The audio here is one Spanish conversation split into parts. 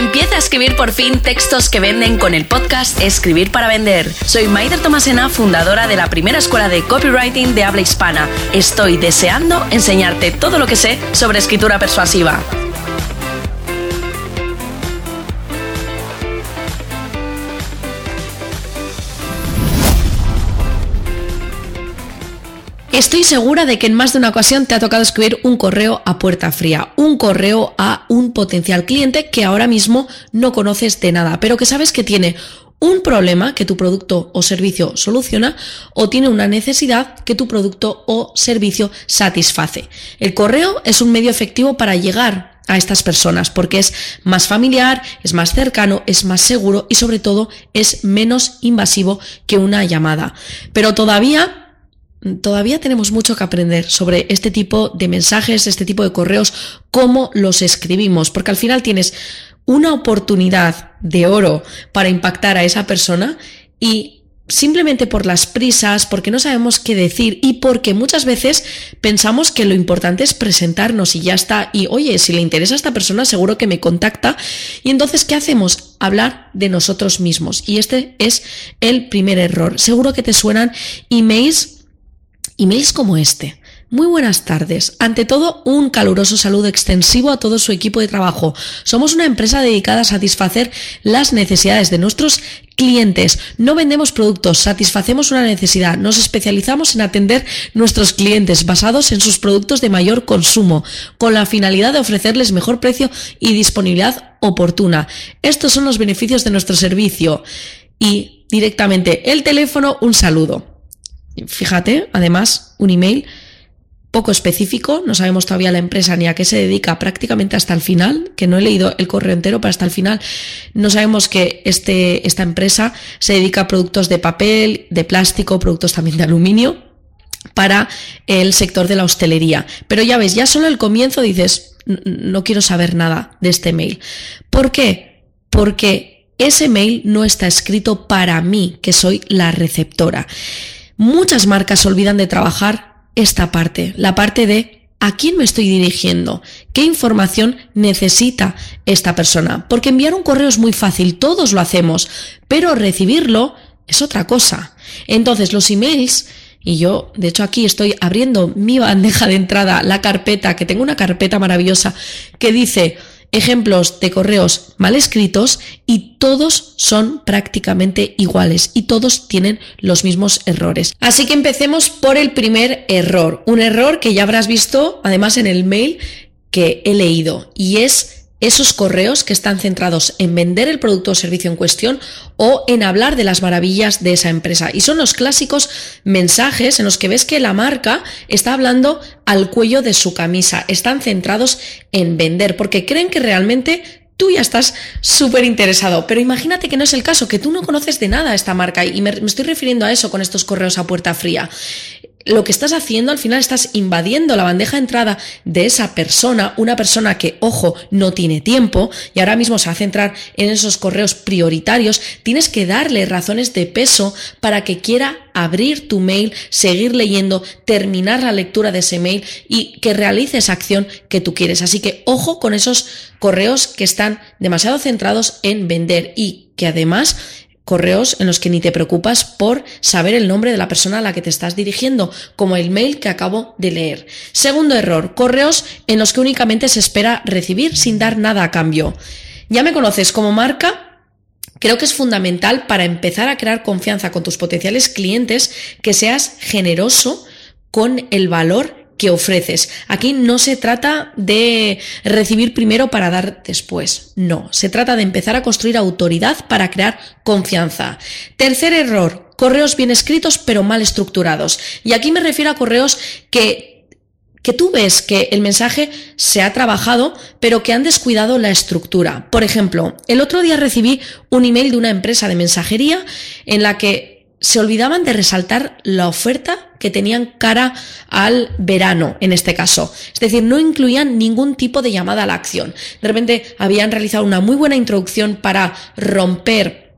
Empieza a escribir por fin textos que venden con el podcast Escribir para Vender. Soy Maider Tomasena, fundadora de la primera escuela de copywriting de habla hispana. Estoy deseando enseñarte todo lo que sé sobre escritura persuasiva. Estoy segura de que en más de una ocasión te ha tocado escribir un correo a puerta fría, un correo a un potencial cliente que ahora mismo no conoces de nada, pero que sabes que tiene un problema que tu producto o servicio soluciona o tiene una necesidad que tu producto o servicio satisface. El correo es un medio efectivo para llegar a estas personas porque es más familiar, es más cercano, es más seguro y sobre todo es menos invasivo que una llamada. Pero todavía tenemos mucho que aprender sobre este tipo de mensajes, este tipo de correos, cómo los escribimos, porque al final tienes una oportunidad de oro para impactar a esa persona y simplemente por las prisas, porque no sabemos qué decir y porque muchas veces pensamos que lo importante es presentarnos y ya está. Y oye, si le interesa a esta persona seguro que me contacta. Y entonces, ¿qué hacemos? Hablar de nosotros mismos. Y este es el primer error. Seguro que te suenan emails como este. Muy buenas tardes. Ante todo, un caluroso saludo extensivo a todo su equipo de trabajo. Somos una empresa dedicada a satisfacer las necesidades de nuestros clientes. No vendemos productos, satisfacemos una necesidad. Nos especializamos en atender nuestros clientes basados en sus productos de mayor consumo, con la finalidad de ofrecerles mejor precio y disponibilidad oportuna. Estos son los beneficios de nuestro servicio. Y directamente el teléfono, un saludo. Fíjate, además, un email poco específico, no sabemos todavía la empresa ni a qué se dedica prácticamente hasta el final, que no he leído el correo entero, pero hasta el final no sabemos que esta empresa se dedica a productos de papel, de plástico, productos también de aluminio para el sector de la hostelería. Pero ya ves, ya solo el comienzo dices, no quiero saber nada de este mail. ¿Por qué? Porque ese mail no está escrito para mí, que soy la receptora. Muchas marcas olvidan de trabajar esta parte, la parte de ¿a quién me estoy dirigiendo? ¿Qué información necesita esta persona? Porque enviar un correo es muy fácil, todos lo hacemos, pero recibirlo es otra cosa. Entonces los emails, y yo de hecho aquí estoy abriendo mi bandeja de entrada, la carpeta, que tengo una carpeta maravillosa que dice ejemplos de correos mal escritos y todos son prácticamente iguales y todos tienen los mismos errores. Así que empecemos por el primer error, un error que ya habrás visto además en el mail que he leído y es esos correos que están centrados en vender el producto o servicio en cuestión o en hablar de las maravillas de esa empresa. Y son los clásicos mensajes en los que ves que la marca está hablando al cuello de su camisa. Están centrados en vender porque creen que realmente tú ya estás súper interesado. Pero imagínate que no es el caso, que tú no conoces de nada a esta marca y me estoy refiriendo a eso con estos correos a puerta fría. Lo que estás haciendo al final estás invadiendo la bandeja de entrada de esa persona, una persona que, ojo, no tiene tiempo y ahora mismo se va a centrar en esos correos prioritarios. Tienes que darle razones de peso para que quiera abrir tu mail, seguir leyendo, terminar la lectura de ese mail y que realice esa acción que tú quieres. Así que ojo con esos correos que están demasiado centrados en vender y que además correos en los que ni te preocupas por saber el nombre de la persona a la que te estás dirigiendo, como el mail que acabo de leer. Segundo error, correos en los que únicamente se espera recibir sin dar nada a cambio. Ya me conoces como marca. Creo que es fundamental para empezar a crear confianza con tus potenciales clientes que seas generoso con el valor que ofreces. Aquí no se trata de recibir primero para dar después. No, se trata de empezar a construir autoridad para crear confianza. Tercer error, correos bien escritos pero mal estructurados. Y aquí me refiero a correos que tú ves que el mensaje se ha trabajado, pero que han descuidado la estructura. Por ejemplo, el otro día recibí un email de una empresa de mensajería en la que se olvidaban de resaltar la oferta que tenían cara al verano, en este caso. Es decir, no incluían ningún tipo de llamada a la acción. De repente habían realizado una muy buena introducción para romper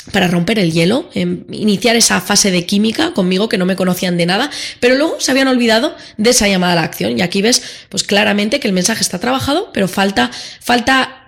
el hielo, iniciar esa fase de química conmigo que no me conocían de nada, pero luego se habían olvidado de esa llamada a la acción. Y aquí ves pues claramente que el mensaje está trabajado, pero falta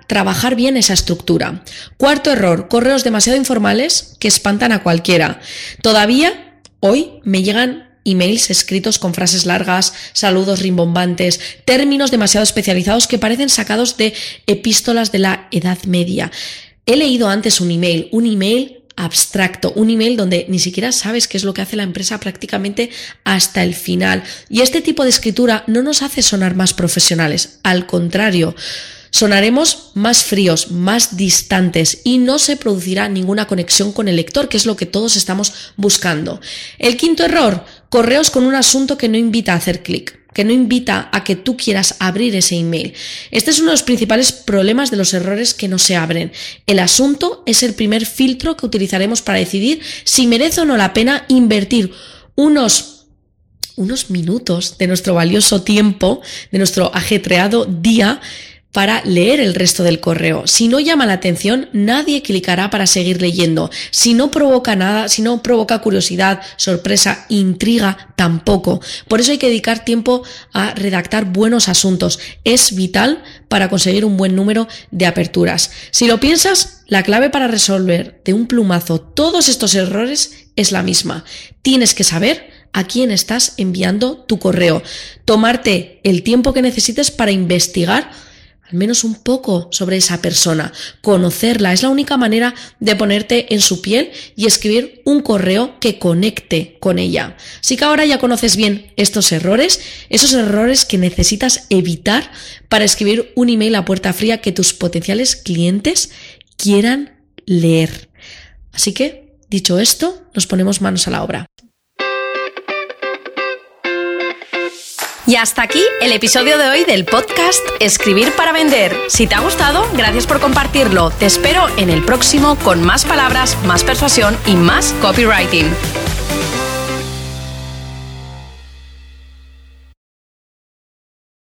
trabajar bien esa estructura. Cuarto error, correos demasiado informales que espantan a cualquiera. Todavía hoy me llegan emails escritos con frases largas, saludos rimbombantes, términos demasiado especializados que parecen sacados de epístolas de la Edad Media. He leído antes un email abstracto, un email donde ni siquiera sabes qué es lo que hace la empresa prácticamente hasta el final. Y este tipo de escritura no nos hace sonar más profesionales, al contrario, sonaremos más fríos, más distantes y no se producirá ninguna conexión con el lector, que es lo que todos estamos buscando. El quinto error, correos con un asunto que no invita a hacer clic, que no invita a que tú quieras abrir ese email. Este es uno de los principales problemas de los errores que no se abren. El asunto es el primer filtro que utilizaremos para decidir si merece o no la pena invertir unos minutos de nuestro valioso tiempo, de nuestro ajetreado día, para leer el resto del correo. Si no llama la atención, nadie clicará para seguir leyendo. Si no provoca nada, si no provoca curiosidad, sorpresa, intriga, tampoco. Por eso hay que dedicar tiempo a redactar buenos asuntos. Es vital para conseguir un buen número de aperturas. Si lo piensas, la clave para resolver de un plumazo todos estos errores es la misma. Tienes que saber a quién estás enviando tu correo. Tomarte el tiempo que necesites para investigar al menos un poco sobre esa persona, conocerla. Es la única manera de ponerte en su piel y escribir un correo que conecte con ella. Así que ahora ya conoces bien estos errores, esos errores que necesitas evitar para escribir un email a puerta fría que tus potenciales clientes quieran leer. Así que, dicho esto, nos ponemos manos a la obra. Y hasta aquí el episodio de hoy del podcast Escribir para Vender. Si te ha gustado, gracias por compartirlo. Te espero en el próximo con más palabras, más persuasión y más copywriting.